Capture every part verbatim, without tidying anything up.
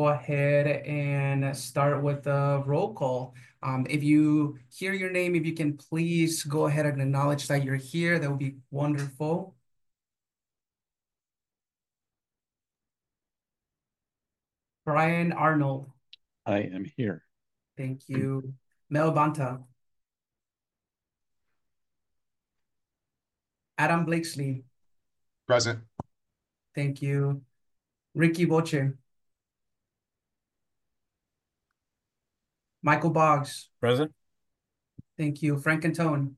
go ahead and start with the roll call. Um, if you hear your name, if you can please go ahead and acknowledge that you're here, that would be wonderful. Brian Arnold. I am here. Thank you. Mel Banta. Adam Blakesley. Present. Thank you. Ricky Boche. Michael Boggs. Present. Thank you. Frank Antone.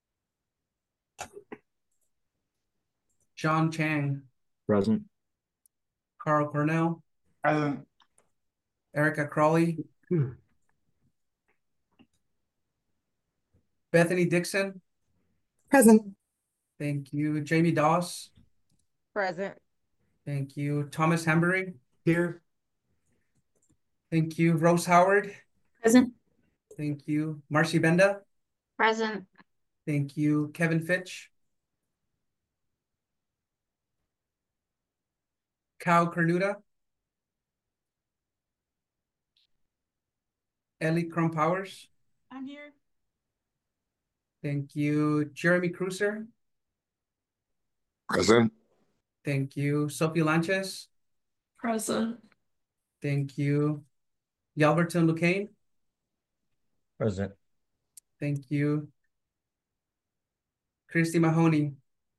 John Chang. Present. Carl Cornell. Present. Erica Crawley. Bethany Dixon. Present. Thank you. Jamie Doss. Present. Thank you. Thomas Hambury. Here. Thank you. Rose Howard. Present. Thank you. Marcy Benda. Present. Thank you. Kevin Fitch. Cal Cornuda. Ellie Crum-Powers. I'm here. Thank you. Jeremy Cruiser. Present. Thank you. Sophie Lanches. Present. Thank you. Yalberton Lucane. Present. Thank you. Christy Mahoney.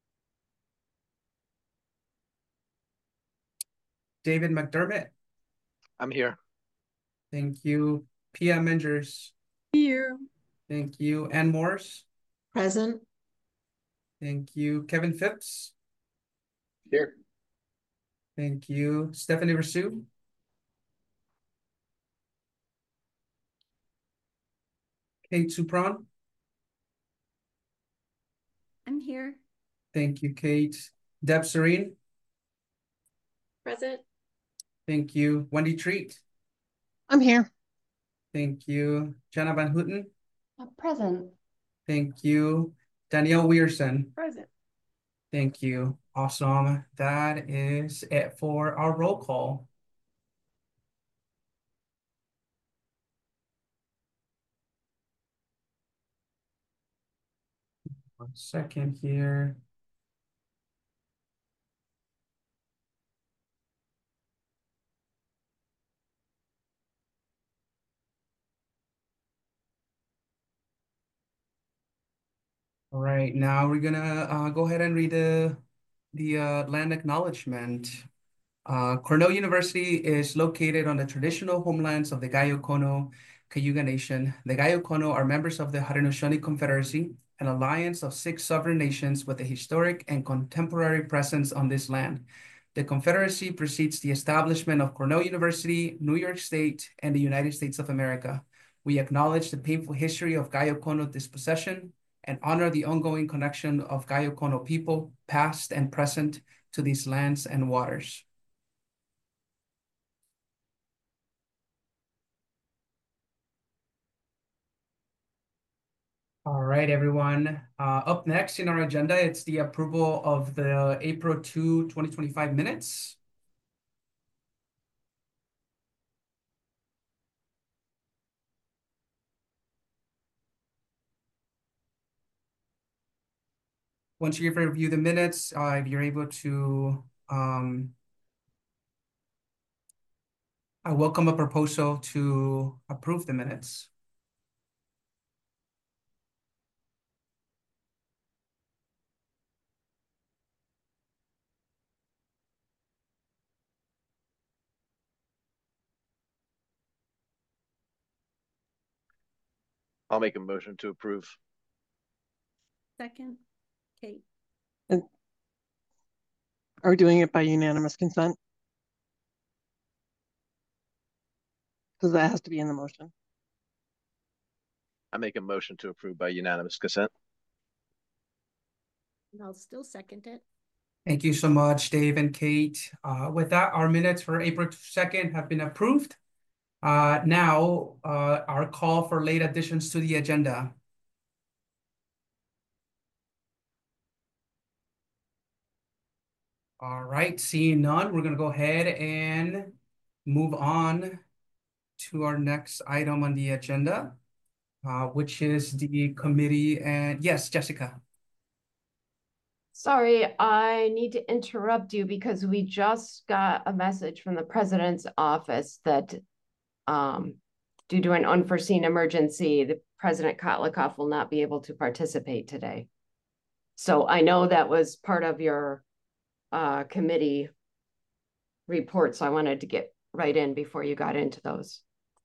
David McDermott. I'm here. Thank you. Pia Mengers. Here. Thank you. Ann Morse. Present. Thank you. Kevin Phipps. Here. Thank you. Stephanie Rasu. Kate Supron. I'm here. Thank you, Kate. Deb Serene. Present. Thank you. Wendy Treat. I'm here. Thank you. Jenna Van Houten. Uh, present. Thank you. Danielle Weirson. Present. Thank you. Awesome. That is it for our roll call. One second here. All right, now we're gonna uh, go ahead and read the the uh, land acknowledgement. Uh, Cornell University is located on the traditional homelands of the Gayo-Kono Cayuga Nation. The Gayo-Kono are members of the Haudenosaunee Confederacy, an alliance of six sovereign nations with a historic and contemporary presence on this land. The Confederacy precedes the establishment of Cornell University, New York State, and the United States of America. We acknowledge the painful history of Gayo-Kono dispossession and honor the ongoing connection of Gayo-Kono people, past and present, to these lands and waters. All right, everyone. Uh, up next in our agenda, it's the approval of the April second, twenty twenty-five minutes. Once you review the minutes, uh, if you're able to, um, I welcome a proposal to approve the minutes. I'll make a motion to approve. Second. Kate. And are we doing it by unanimous consent? Because that has to be in the motion. I make a motion to approve by unanimous consent. And I'll still second it. Thank you so much, Dave and Kate. Uh, with that, our minutes for April second have been approved. Uh, now, uh, our call for late additions to the agenda. All right, seeing none, we're gonna go ahead and move on to our next item on the agenda, uh, which is the committee. And yes, Jessica. Sorry, I need to interrupt you because we just got a message from the president's office that um, due to an unforeseen emergency, the President Kotlikoff will not be able to participate today. So I know that was part of your uh, committee report, so I wanted to get right in before you got into those.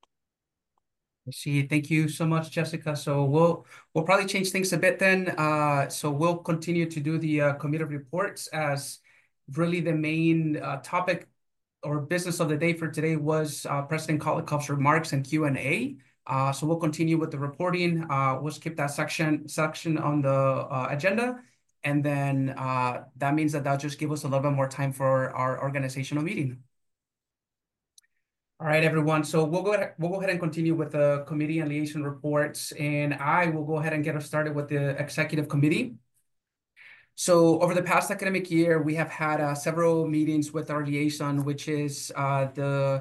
I see. Thank you so much, Jessica. So we'll we'll probably change things a bit then. Uh, so we'll continue to do the uh, committee reports as really the main uh, topic or business of the day for today was uh, President Kotlikoff's remarks and Q and A. Uh, so we'll continue with the reporting. Uh, we'll skip that section section on the uh, agenda. And then uh, that means that that'll just give us a little bit more time for our organizational meeting. All right, everyone. So we'll go ahead, we'll go ahead and continue with the committee and liaison reports. And I will go ahead and get us started with the executive committee. So over the past academic year, we have had uh, several meetings with our liaison, which is uh, the,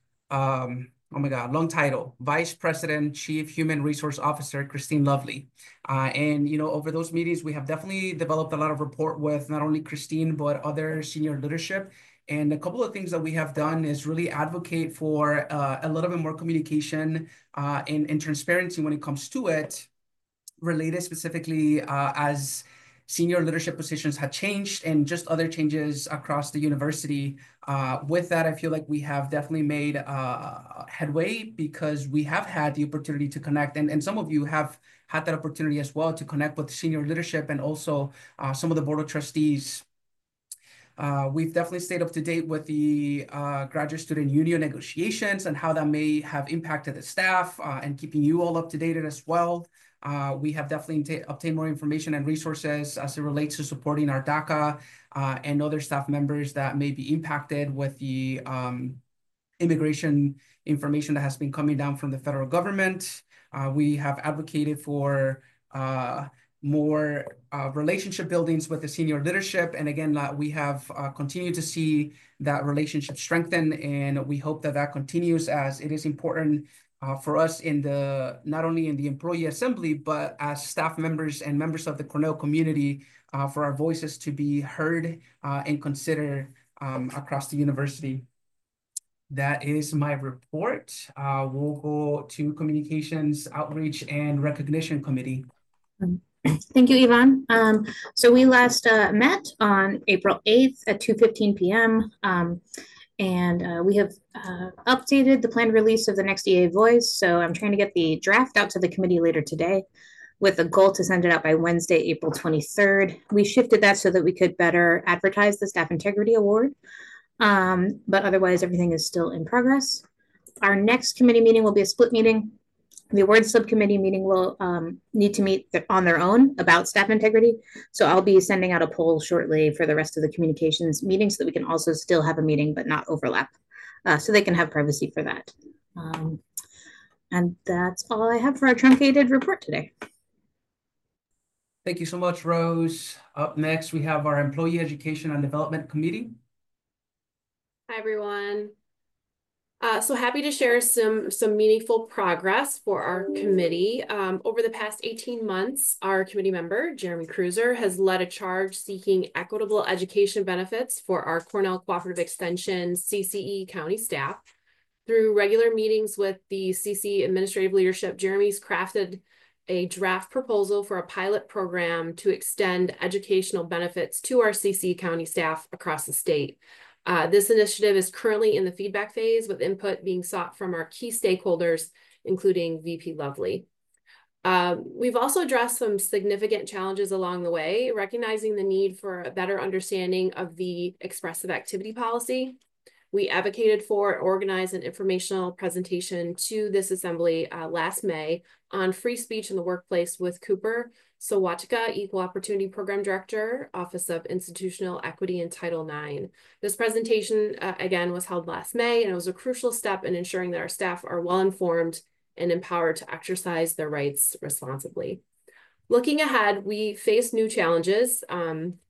um, oh my God, long title, Vice President, Chief Human Resource Officer, Christine Lovely. Uh, and, you know, over those meetings, we have definitely developed a lot of rapport with not only Christine, but other senior leadership. And a couple of things that we have done is really advocate for uh, a little bit more communication uh, and, and transparency when it comes to it, related specifically uh, as senior leadership positions have changed and just other changes across the university. Uh, with that, I feel like we have definitely made uh, headway because we have had the opportunity to connect. And, and some of you have had that opportunity as well to connect with senior leadership and also uh, some of the board of trustees. Uh, we've definitely stayed up to date with the uh, graduate student union negotiations and how that may have impacted the staff uh, and keeping you all up to date as well. Uh, we have definitely obtained more information and resources as it relates to supporting our DACA uh, and other staff members that may be impacted with the um, immigration information that has been coming down from the federal government. Uh, we have advocated for uh, more uh, relationship buildings with the senior leadership. And again, uh, we have uh, continued to see that relationship strengthen, and we hope that that continues as it is important uh, for us in the, not only in the employee assembly, but as staff members and members of the Cornell community uh, for our voices to be heard uh, and considered um, across the university. That is my report. Uh, we'll go to Communications, Outreach, and Recognition Committee. Thank you, Yvonne. Um, so we last uh, met on April eighth at two fifteen p m Um, and uh, we have uh, updated the planned release of the next E A Voice. So I'm trying to get the draft out to the committee later today with a goal to send it out by Wednesday, April twenty-third. We shifted that so that we could better advertise the Staff Integrity Award. Um, but otherwise, everything is still in progress. Our next committee meeting will be a split meeting. The awards subcommittee meeting will um, need to meet on their own about staff integrity. So I'll be sending out a poll shortly for the rest of the communications meetings so that we can also still have a meeting but not overlap. Uh, so they can have privacy for that. Um, and that's all I have for our truncated report today. Thank you so much, Rose. Up next, we have our Employee Education and Development Committee. Hi, everyone. Uh, so happy to share some, some meaningful progress for our committee. Um, over the past eighteen months, our committee member, Jeremy Cruiser, has led a charge seeking equitable education benefits for our Cornell Cooperative Extension C C E County staff. Through regular meetings with the C C administrative leadership, Jeremy's crafted a draft proposal for a pilot program to extend educational benefits to our C C E County staff across the state. Uh, this initiative is currently in the feedback phase with input being sought from our key stakeholders, including V P Lovely. Um, we've also addressed some significant challenges along the way, recognizing the need for a better understanding of the expressive activity policy. We advocated for, organized an informational presentation to this assembly uh, last May on free speech in the workplace with Cooper Sawatika, Equal Opportunity Program Director, Office of Institutional Equity and Title nine. This presentation, uh, again, was held last May, and it was a crucial step in ensuring that our staff are well-informed and empowered to exercise their rights responsibly. Looking ahead, we face new challenges. Um,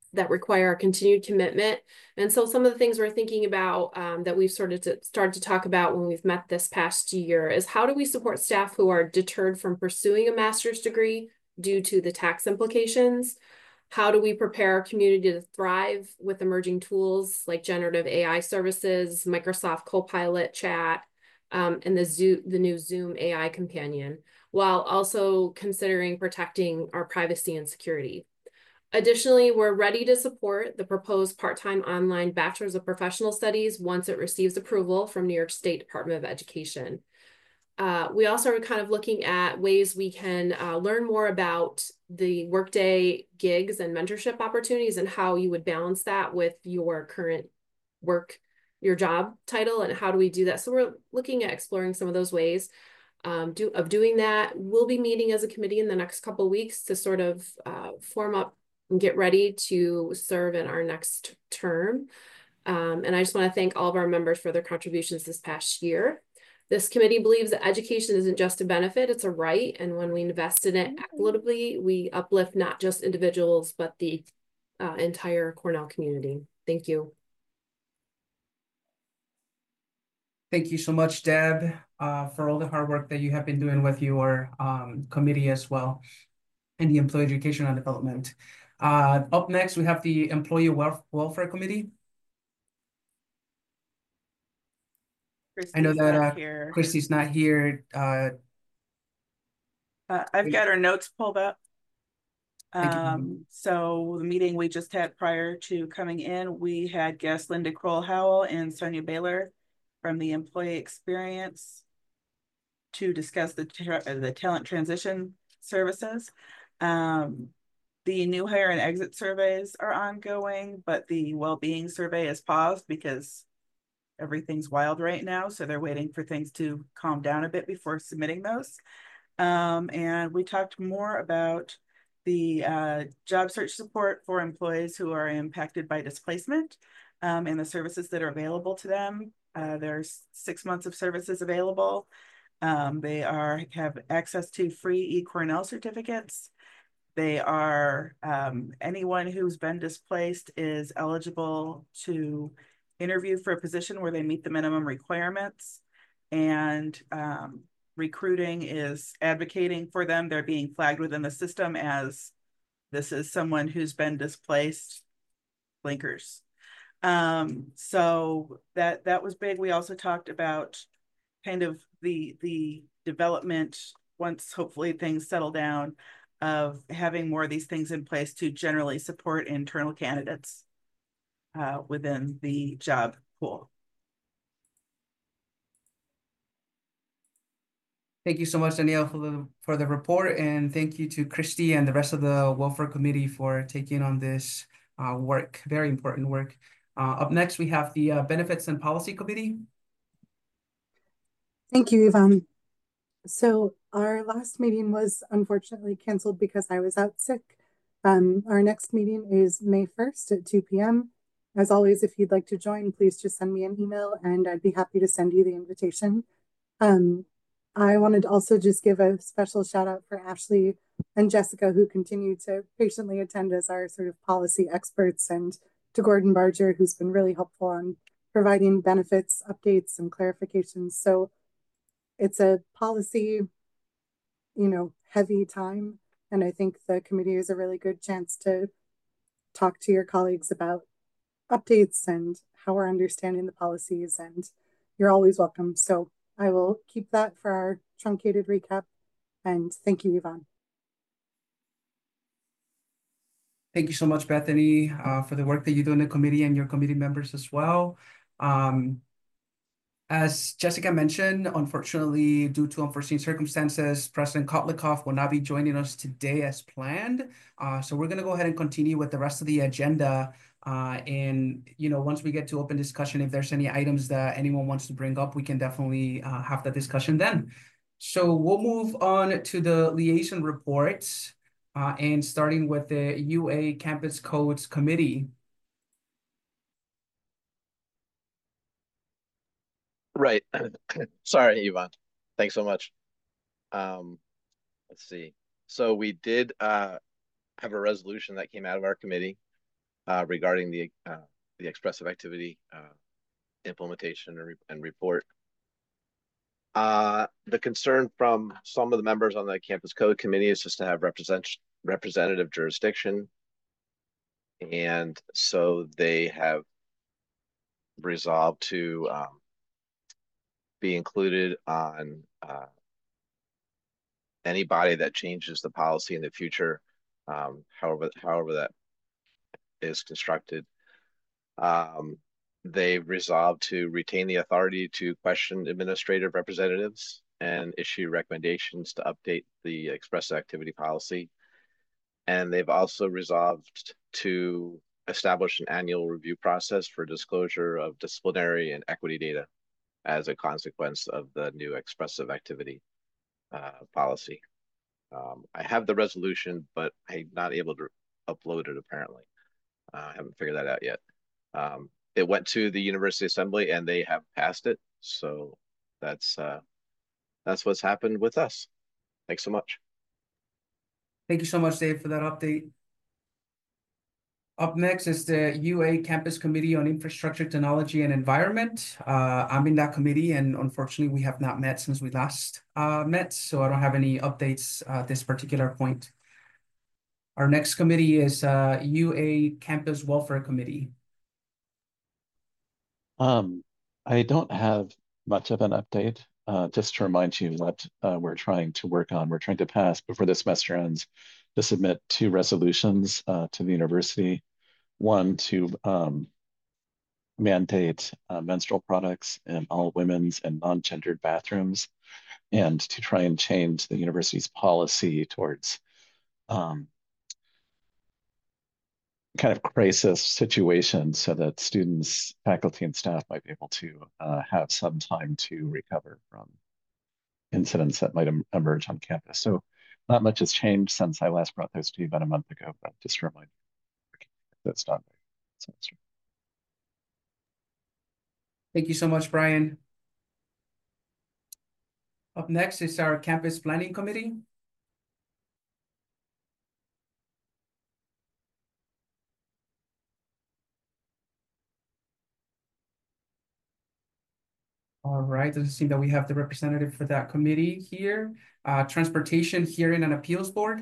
that require our continued commitment. And so some of the things we're thinking about um, that we've sort of to, started to talk about when we've met this past year is how do we support staff who are deterred from pursuing a master's degree due to the tax implications? How do we prepare our community to thrive with emerging tools like generative A I services, Microsoft Copilot chat, um, and the, Zoo, the new Zoom A I companion, while also considering protecting our privacy and security? Additionally, we're ready to support the proposed part-time online Bachelor's of Professional Studies once it receives approval from New York State Department of Education. Uh, we also are kind of looking at ways we can uh, learn more about the Workday gigs and mentorship opportunities and how you would balance that with your current work, your job title, and how do we do that? So we're looking at exploring some of those ways um, do, of doing that. We'll be meeting as a committee in the next couple of weeks to sort of uh, form up and get ready to serve in our next term. Um, and I just want to thank all of our members for their contributions this past year. This committee believes that education isn't just a benefit, it's a right. And when we invest in it equitably, we uplift not just individuals, but the uh, entire Cornell community. Thank you. Thank you so much, Deb, uh, for all the hard work that you have been doing with your um, committee as well, and the Employee Education and Development. Uh, up next, we have the Employee Welf Welfare Committee. I know Christy's that not uh, here. Christy's not here. Uh, Uh, I've got our notes pulled up. Thank you. Um, so the meeting we just had prior to coming in, we had guests Linda Kroll Howell and Sonia Baylor from the Employee Experience to discuss the, the talent transition services. Um, the new hire and exit surveys are ongoing, but the well-being survey is paused because everything's wild right now. So they're waiting for things to calm down a bit before submitting those. Um, and we talked more about the uh, job search support for employees who are impacted by displacement um, and the services that are available to them. Uh, there's six months of services available. Um, they are have access to free eCornell certificates. They are, um, anyone who's been displaced is eligible to interview for a position where they meet the minimum requirements. And um, recruiting is advocating for them. They're being flagged within the system as this is someone who's been displaced, blinkers. Um, so that that was big. We also talked about kind of the the development once hopefully things settle down of having more of these things in place to generally support internal candidates uh, within the job pool. Thank you so much, Danielle, for the for the report, and thank you to Christy and the rest of the Welfare Committee for taking on this uh, work, very important work. Uh, up next, we have the uh, Benefits and Policy Committee. Thank you, Yvonne. So our last meeting was unfortunately canceled because I was out sick. Um, our next meeting is May first at two P M As always, if you'd like to join, please just send me an email and I'd be happy to send you the invitation. Um, I wanted to also just give a special shout out for Ashley and Jessica, who continue to patiently attend as our sort of policy experts, and to Gordon Barger, who's been really helpful on providing benefits, updates, and clarifications. So it's a policy, you know, heavy time. And I think the committee is a really good chance to talk to your colleagues about updates and how we're understanding the policies, and you're always welcome. So I will keep that for our truncated recap. And thank you, Yvonne. Thank you so much, Bethany, uh, for the work that you do in the committee and your committee members as well. Um, As Jessica mentioned, unfortunately, due to unforeseen circumstances, President Kotlikoff will not be joining us today as planned. Uh, so we're going to go ahead and continue with the rest of the agenda. Uh, and, you know, once we get to open discussion, if there's any items that anyone wants to bring up, we can definitely uh, have that discussion then. So we'll move on to the liaison reports, uh, and starting with the U A Campus Codes Committee. Right. Sorry, Yvonne. Thanks so much. Um, let's see. So we did uh, have a resolution that came out of our committee uh, regarding the uh, the expressive activity uh, implementation and, re and report. Uh, the concern from some of the members on the campus code committee is just to have represent representative jurisdiction. And so they have resolved to um, be included on uh, any body that changes the policy in the future, um, however, however that is constructed. Um, they resolved to retain the authority to question administrative representatives and issue recommendations to update the express activity policy. And they've also resolved to establish an annual review process for disclosure of disciplinary and equity data as a consequence of the new expressive activity uh, policy. Um, I have the resolution, but I'm not able to upload it apparently. Uh, I haven't figured that out yet. Um, it went to the University Assembly and they have passed it. So that's uh, that's what's happened with us. Thanks so much. Thank you so much, Dave, for that update. Up next is the U A Campus Committee on Infrastructure, Technology, and Environment. Uh, I'm in that committee, and unfortunately, we have not met since we last uh, met, so I don't have any updates uh, at this particular point. Our next committee is uh, U A Campus Welfare Committee. Um, I don't have much of an update. Uh, just to remind you what uh, we're trying to work on. We're trying to pass, before the semester ends, to submit two resolutions uh, to the university. One to um, mandate uh, menstrual products in all women's and non-gendered bathrooms, and to try and change the university's policy towards um, kind of crisis situations so that students, faculty, and staff might be able to uh, have some time to recover from incidents that might em emerge on campus. So not much has changed since I last brought those to you about a month ago, but just a reminder that's done by semester. Thank you so much, Brian. Up next is our Campus Planning Committee. All right, doesn't seem that we have the representative for that committee here. Uh, Transportation, Hearing, and Appeals Board.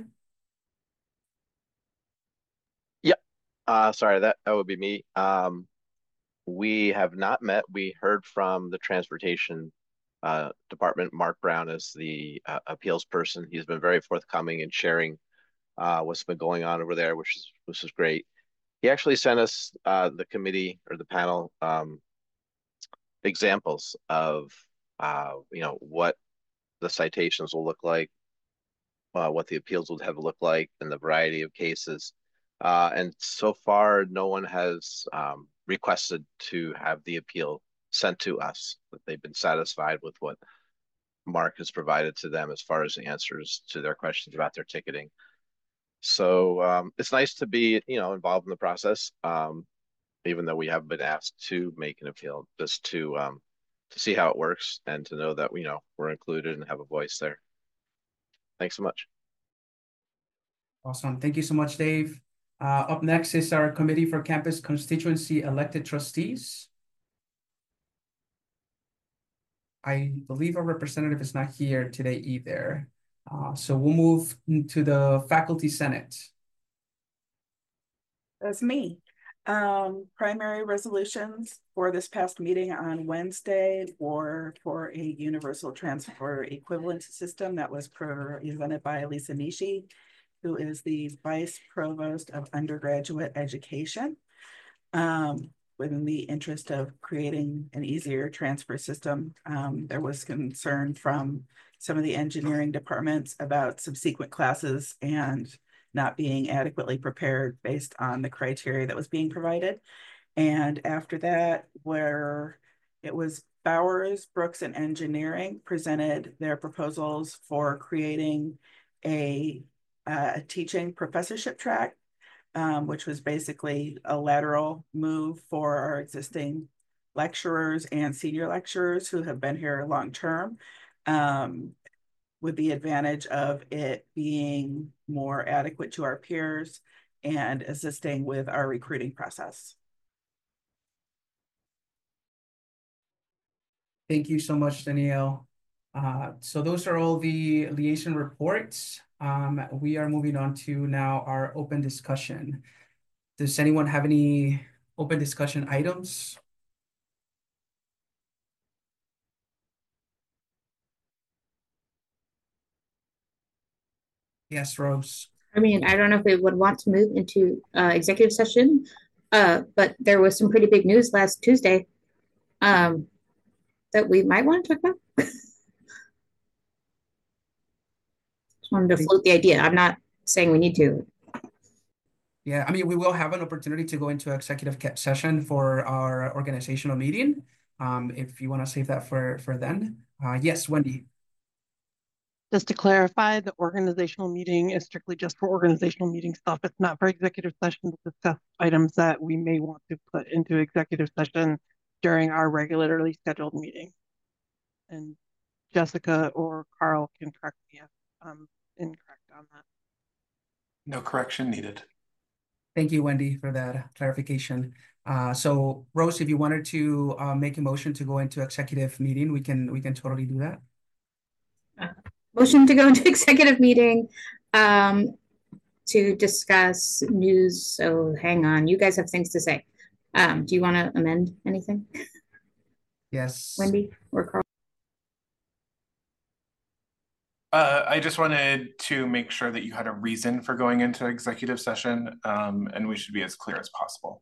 Yep. Uh, sorry, that, that would be me. Um, we have not met. We heard from the Transportation uh, Department. Mark Brown is the uh, appeals person. He's been very forthcoming in sharing uh, what's been going on over there, which is which is great. He actually sent us, uh, the committee or the panel, um, examples of, uh, you know, what the citations will look like, uh, what the appeals would have looked like, and the variety of cases. Uh, and so far, no one has um, requested to have the appeal sent to us, that they've been satisfied with what Mark has provided to them as far as the answers to their questions about their ticketing. So um, it's nice to be, you know, involved in the process, um, even though we haven't been asked to make an appeal, just to um, to see how it works and to know that, you know, we're included and have a voice there. Thanks so much. Awesome. Thank you so much, Dave. Uh, up next is our Committee for Campus Constituency Elected Trustees. I believe our representative is not here today either. Uh, so we'll move into the Faculty Senate. That's me. Um, primary resolutions for this past meeting on Wednesday were for a universal transfer equivalent system that was presented by Lisa Nishi, who is the Vice Provost of Undergraduate Education. Um, within the interest of creating an easier transfer system, um, there was concern from some of the engineering departments about subsequent classes and not being adequately prepared based on the criteria that was being provided. And after that, where it was Bowers, Brooks, and Engineering presented their proposals for creating a, uh, a teaching professorship track, um, which was basically a lateral move for our existing lecturers and senior lecturers who have been here long-term, um, with the advantage of it being more adequate to our peers and assisting with our recruiting process. Thank you so much, Danielle. Uh, so those are all the liaison reports. Um, we are moving on to now our open discussion. Does anyone have any open discussion items? Yes, Rose. I mean, I don't know if we would want to move into uh, executive session, uh, but there was some pretty big news last Tuesday um, that we might want to talk about. Just wanted to float the idea. I'm not saying we need to. Yeah, I mean, we will have an opportunity to go into executive session for our organizational meeting. Um, if you want to save that for for then. Uh, yes, Wendy. Just to clarify, the organizational meeting is strictly just for organizational meeting stuff. It's not for executive session to discuss items that we may want to put into executive session during our regularly scheduled meeting. And Jessica or Carl can correct me if I'm incorrect on that. No correction needed. Thank you, Wendy, for that clarification. Uh, so Rose, if you wanted to uh, make a motion to go into executive meeting, we can we can totally do that. Uh, motion to go into executive meeting um, to discuss news. So hang on, you guys have things to say. Um, do you want to amend anything? Yes. Wendy or Carl? Uh, I just wanted to make sure that you had a reason for going into executive session, um, and we should be as clear as possible.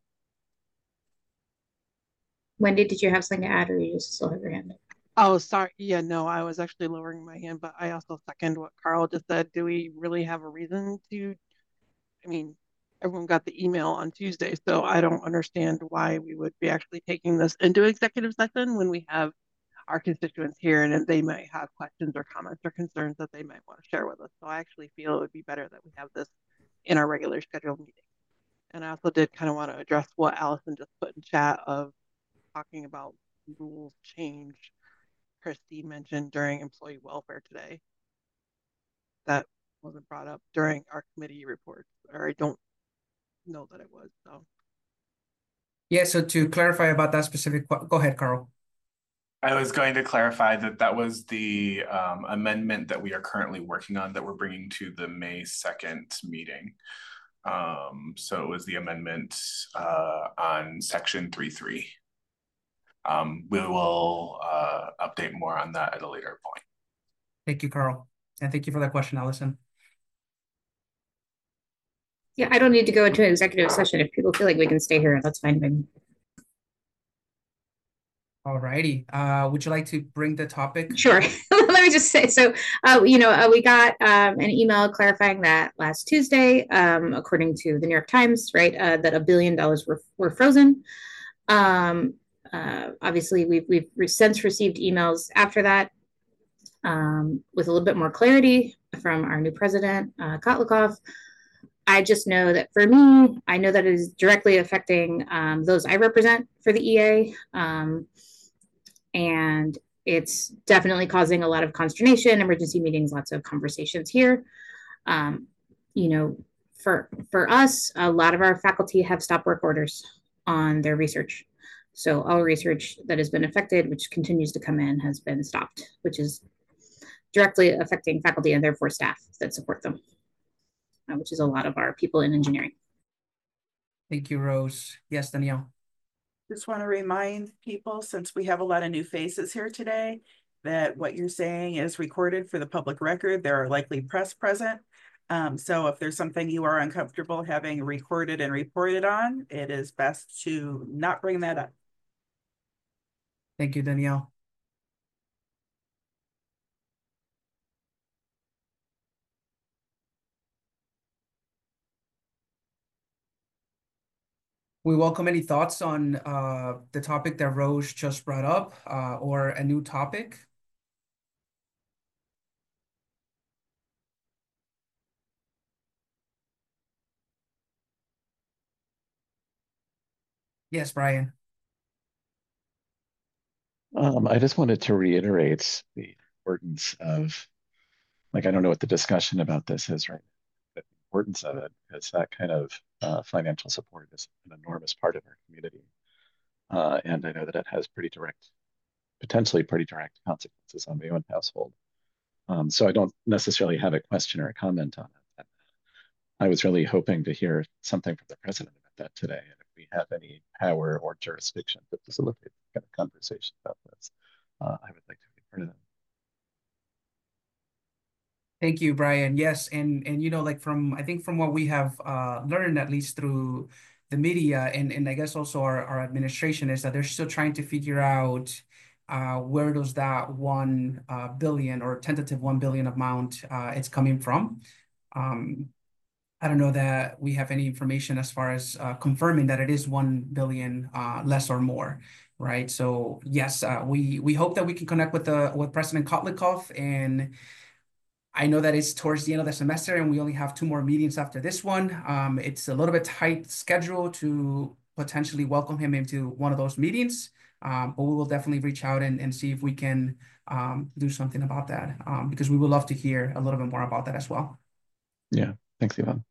Wendy, did you have something to add, or you just still have your hand up? Oh, sorry. Yeah, no, I was actually lowering my hand, but I also second what Carl just said. Do we really have a reason to? I mean, everyone got the email on Tuesday, so I don't understand why we would be actually taking this into executive session when we have our constituents here and they might have questions or comments or concerns that they might want to share with us. So I actually feel it would be better that we have this in our regular scheduled meeting. And I also did kind of want to address what Allison just put in chat of talking about rules change Christy mentioned during employee welfare today. That wasn't brought up during our committee reports, or I don't know that it was. So yeah, so to clarify about that specific, go ahead, Carl. I was going to clarify that that was the um, amendment that we are currently working on that we're bringing to the May second meeting. Um, so it was the amendment uh, on section three three. Um, we will uh, update more on that at a later point. Thank you, Carl. And thank you for that question, Allison. Yeah, I don't need to go into an executive session. If people feel like we can stay here, that's fine by me. All righty. Uh, would you like to bring the topic? Sure. Let me just say, so, uh, you know, uh, we got um, an email clarifying that last Tuesday, um, according to the New York Times, right, uh, that a billion dollars were, were frozen. Um, uh, obviously, we've, we've since received emails after that um, with a little bit more clarity from our new president, uh, Kotlikoff. I just know that for me, I know that it is directly affecting um, those I represent for the E A. Um, and it's definitely causing a lot of consternation, emergency meetings, lots of conversations here. Um, you know, for, for us, a lot of our faculty have stopped work orders on their research. So all research that has been affected, which continues to come in, has been stopped, which is directly affecting faculty and therefore staff that support them, uh, which is a lot of our people in engineering. Thank you, Rose. Yes, Danielle. Just want to remind people, since we have a lot of new faces here today, that what you're saying is recorded for the public record. There are likely press present. Um, so if there's something you are uncomfortable having recorded and reported on, it is best to not bring that up. Thank you, Danielle. We welcome any thoughts on uh, the topic that Rose just brought up uh, or a new topic. Yes, Brian. Um, I just wanted to reiterate the importance of, like, I don't know what the discussion about this is right now, but the importance of it, because that kind of uh, financial support is an enormous part of our community. Uh, and I know that it has pretty direct, potentially pretty direct consequences on my own household. Um, so I don't necessarily have a question or a comment on it. I was really hoping to hear something from the president about that today. And if we have any power or jurisdiction to facilitate kind of conversation about this, uh, I would like to be part of that. Thank you, Brian. Yes, and and you know, like from I think from what we have uh, learned, at least through the media and and I guess also our, our administration, is that they're still trying to figure out uh, where does that one uh, billion or tentative one billion amount uh, it's coming from. Um, I don't know that we have any information as far as uh, confirming that it is one billion uh, less or more, right? So yes, uh, we we hope that we can connect with the with President Kotlikov, and I know that it's towards the end of the semester and we only have two more meetings after this one. Um, it's a little bit tight schedule to potentially welcome him into one of those meetings, um, but we will definitely reach out and, and see if we can um, do something about that, um, because we would love to hear a little bit more about that as well. Yeah, thanks, Ivan.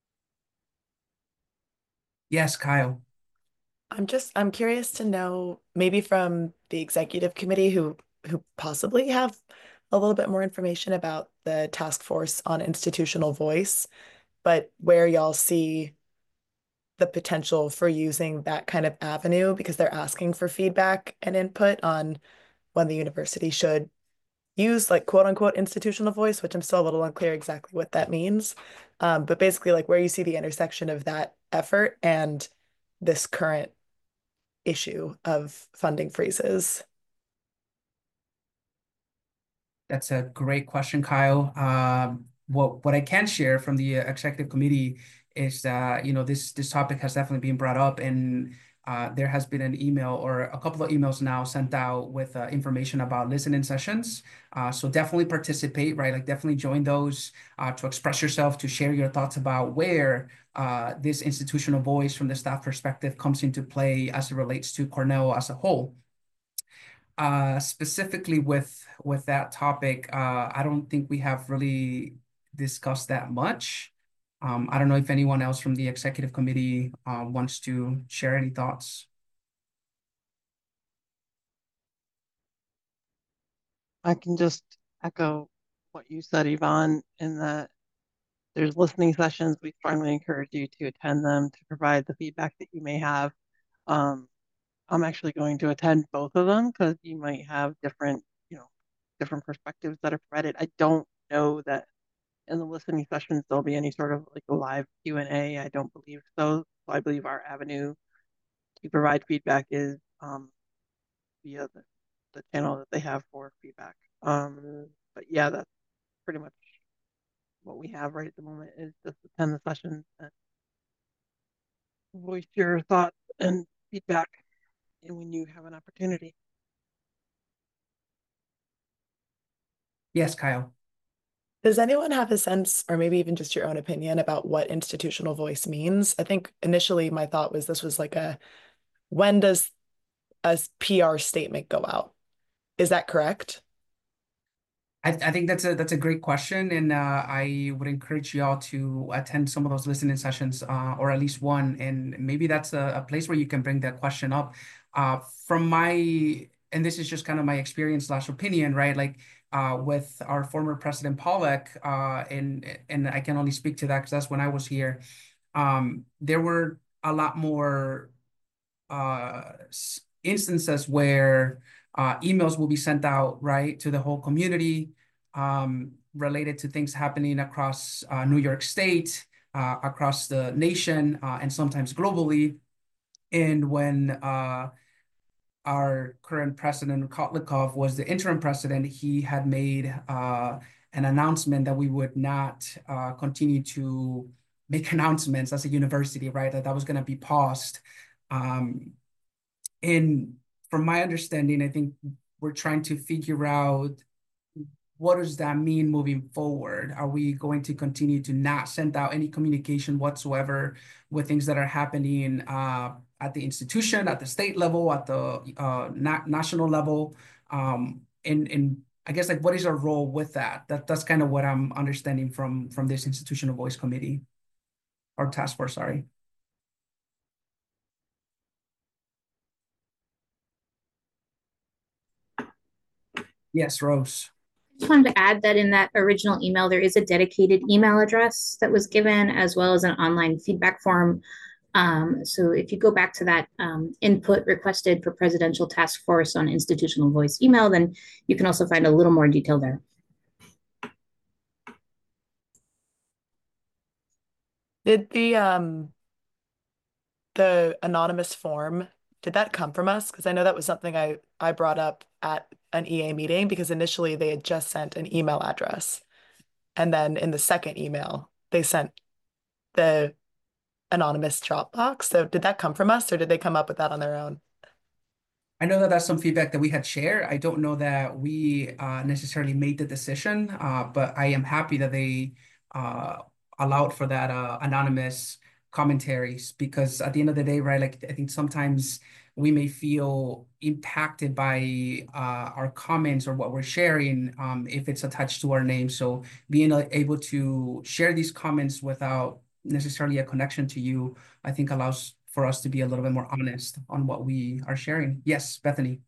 Yes, Kyle. I'm just, I'm curious to know, maybe from the executive committee who who possibly have a little bit more information about the task force on institutional voice, but where y'all see the potential for using that kind of avenue, because they're asking for feedback and input on when the university should use like quote unquote institutional voice, which I'm still a little unclear exactly what that means. Um, but basically like where you see the intersection of that effort and this current issue of funding freezes. That's a great question, Kyle. Um, what what I can share from the executive committee is that you know this this topic has definitely been brought up, and uh, there has been an email or a couple of emails now sent out with uh, information about listening sessions. Uh, so definitely participate, right? Like definitely join those uh, to express yourself, to share your thoughts about where uh, this institutional voice from the staff perspective comes into play as it relates to Cornell as a whole. Uh, specifically with with that topic, uh, I don't think we have really discussed that much. Um, I don't know if anyone else from the executive committee uh, wants to share any thoughts. I can just echo what you said, Yvonne, in that there's listening sessions. We strongly encourage you to attend them to provide the feedback that you may have. Um, I'm actually going to attend both of them because you might have different, you know, different perspectives that are provided. I don't know that in the listening sessions there'll be any sort of like a live Q and A. I don't believe so. So I believe our avenue to provide feedback is um, via the, the channel that they have for feedback. Um, but yeah, that's pretty much what we have right at the moment, is just attend the sessions and voice your thoughts and feedback and when you have an opportunity. Yes, Kyle. Does anyone have a sense, or maybe even just your own opinion, about what institutional voice means? I think initially my thought was this was like a, when does a P R statement go out? Is that correct? I, I think that's a that's a great question, and uh, I would encourage you all to attend some of those listening sessions, uh, or at least one, and maybe that's a, a place where you can bring that question up. Uh, from my, and this is just kind of my experience slash opinion, right? Like uh, with our former President Pollack, uh, and and I can only speak to that because that's when I was here. Um, there were a lot more uh, instances where uh, emails will be sent out, right, to the whole community um, related to things happening across uh, New York State, uh, across the nation, uh, and sometimes globally. And when uh, our current president, Kotlikov, was the interim president, he had made uh, an announcement that we would not uh, continue to make announcements as a university, right, that that was going to be paused. Um, and from my understanding, I think we're trying to figure out what does that mean moving forward? Are we going to continue to not send out any communication whatsoever with things that are happening uh, at the institution, at the state level, at the uh, na national level? Um, and, and I guess like, what is our role with that? That that's kind of what I'm understanding from from this institutional voice committee or task force, sorry. Yes, Rose. Just wanted to add that in that original email, there is a dedicated email address that was given, as well as an online feedback form. Um, so if you go back to that um, input requested for Presidential Task Force on Institutional Voice email, then you can also find a little more detail there. Did the um the anonymous form, did that come from us? Because I know that was something I I brought up at an E A meeting, because initially they had just sent an email address. And then in the second email, they sent the anonymous Dropbox. So did that come from us, or did they come up with that on their own? I know that that's some feedback that we had shared. I don't know that we uh, necessarily made the decision, uh, but I am happy that they uh, allowed for that uh, anonymous commentaries, because at the end of the day, right, like I think sometimes we may feel impacted by uh, our comments or what we're sharing um, if it's attached to our name. So being able to share these comments without necessarily a connection to you, I think allows for us to be a little bit more honest on what we are sharing. Yes, Bethany.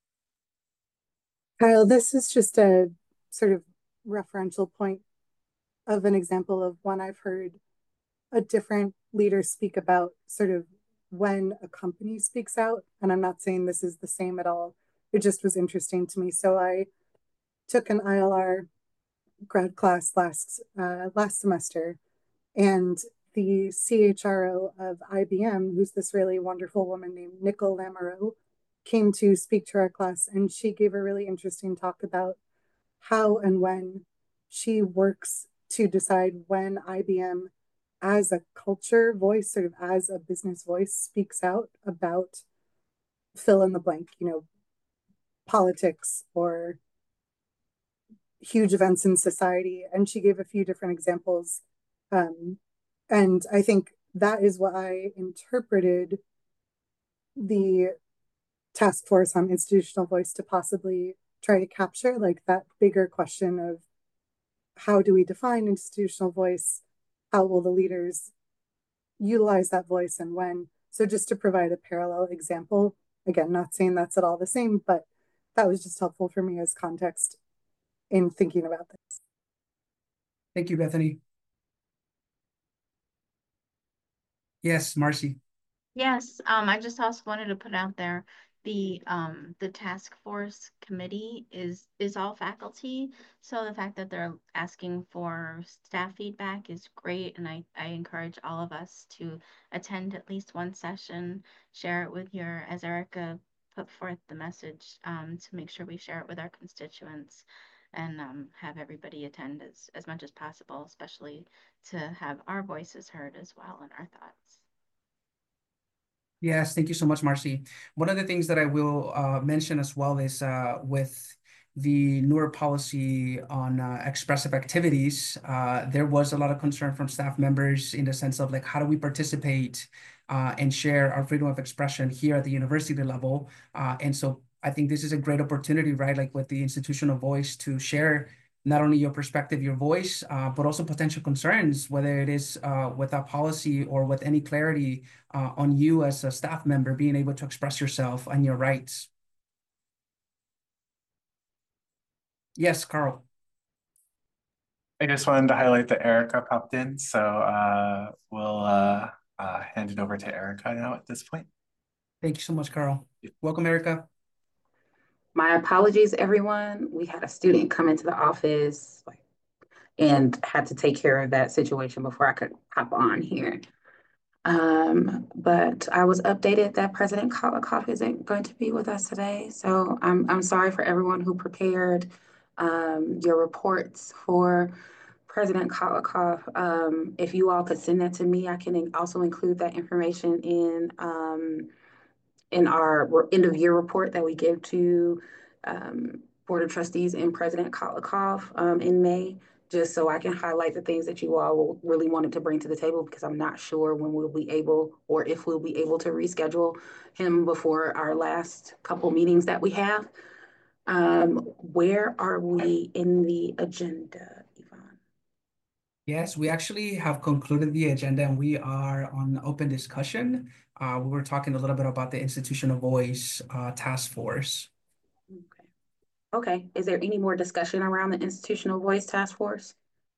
Kyle, this is just a sort of referential point of an example of when I've heard a different leader speak about sort of when a company speaks out. And I'm not saying this is the same at all. It just was interesting to me. So I took an I L R grad class last uh, last semester, and the C H R O of I B M, who's this really wonderful woman named Nicole Lamoureux, came to speak to our class, and she gave a really interesting talk about how and when she works to decide when I B M as a culture voice, sort of as a business voice, speaks out about fill in the blank, you know, politics or huge events in society. And she gave a few different examples. Um, and I think that is what I interpreted the task force on institutional voice to possibly try to capture, like that bigger question of how do we define institutional voice? How will the leaders utilize that voice and when? So just to provide a parallel example, again, not saying that's at all the same, but that was just helpful for me as context in thinking about this. Thank you, Bethany. Yes, Marcy. Yes, um, I just also wanted to put out there the um the task force committee is is all faculty. So the fact that they're asking for staff feedback is great, and I, I encourage all of us to attend at least one session, share it with your, as Erica put forth the message, um, to make sure we share it with our constituents, and um, have everybody attend as, as much as possible, especially to have our voices heard as well and our thoughts. Yes, thank you so much, Marcy. One of the things that I will uh, mention as well is uh, with the newer policy on uh, expressive activities, uh, there was a lot of concern from staff members in the sense of like, how do we participate uh, and share our freedom of expression here at the university level? Uh, and so I think this is a great opportunity, right? Like with the institutional voice to share not only your perspective, your voice, uh, but also potential concerns, whether it is uh, with that policy or with any clarity uh, on you as a staff member, being able to express yourself and your rights. Yes, Carl. I just wanted to highlight that Erica popped in, so uh, we'll uh, uh, hand it over to Erica now at this point. Thank you so much, Carl. Welcome, Erica. My apologies, everyone. We had a student come into the office like, and had to take care of that situation before I could hop on here. Um, but I was updated that President Kolikoff isn't going to be with us today. So I'm, I'm sorry for everyone who prepared um, your reports for President Kolikoff. Um, if you all could send that to me, I can also include that information in um, in our end of year report that we give to um, Board of Trustees and President Kolikoff um, in May, just so I can highlight the things that you all really wanted to bring to the table, because I'm not sure when we'll be able or if we'll be able to reschedule him before our last couple meetings that we have. Um, where are we in the agenda, Yvonne? Yes, we actually have concluded the agenda and we are on open discussion. Uh, we were talking a little bit about the institutional voice uh, task force. Okay. Okay, is there any more discussion around the Institutional Voice Task Force?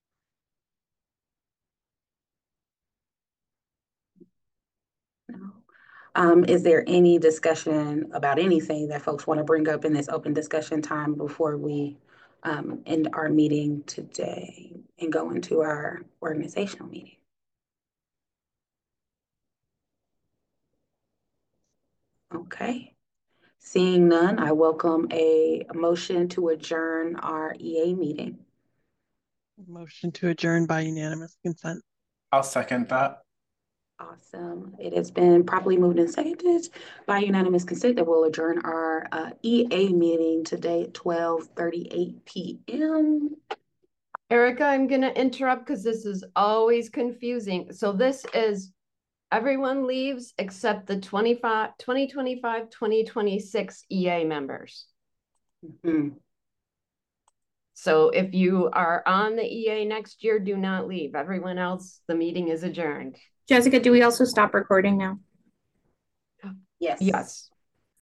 No. Um, is there any discussion about anything that folks want to bring up in this open discussion time before we um, end our meeting today and go into our organizational meeting? Okay. Seeing none, I welcome a motion to adjourn our E A meeting. Motion to adjourn by unanimous consent. I'll second that. Awesome. It has been properly moved and seconded by unanimous consent that we'll adjourn our uh, E A meeting today at twelve thirty-eight p m Erica, I'm gonna interrupt because this is always confusing. So this is everyone leaves except the twenty-five, twenty twenty-five, twenty twenty-six E A members. Mm-hmm. So if you are on the E A next year, do not leave. Everyone else, the meeting is adjourned. Jessica, do we also stop recording now? Yes. Yes.